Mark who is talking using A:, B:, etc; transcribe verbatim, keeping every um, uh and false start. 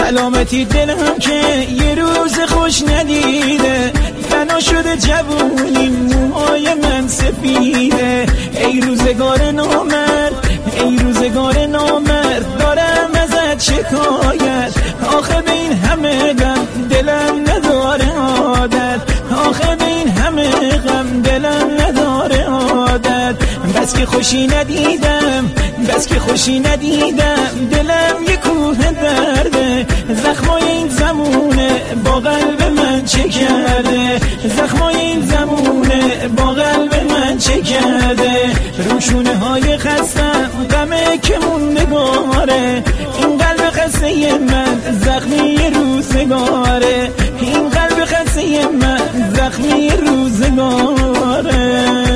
A: سلامتی دلم که یه روز خوش ندیده، فنا شده جوونی موهای من سفیده. ای روزگار نامرد، ای روزگار نامرد، دارم ازت شکایت، آخه به این همه غم دلم نداره عادت، آخه به این همه غم دلم نداره عادت. بس که خوشی ندیدم، بس که خوشی ندیدم، دلم یه کوه درده، زخمای این زمونه با قلب من چه کرده، زخمای این زمونه با قلب من چه کرده. روشونه های خستم غمه که موندگاره، این قلب خسته من زخمی روزگاره، این قلب خسته من زخمی روزگاره.